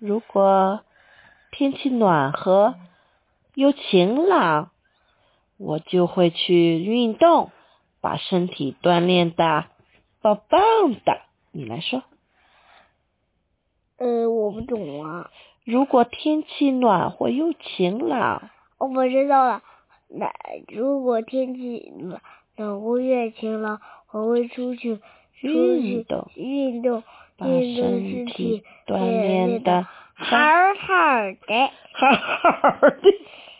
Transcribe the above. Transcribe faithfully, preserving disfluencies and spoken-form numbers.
如果天气暖和又晴朗，我就会去运动，把身体锻炼的棒棒的。你来说。 呃，我不懂啊。 如果天气暖和又晴朗， 哦，我知道了。那如果天气暖暖和又晴朗，我会出去运动， 运动， 把运动身体体锻炼的好好的， 好好的。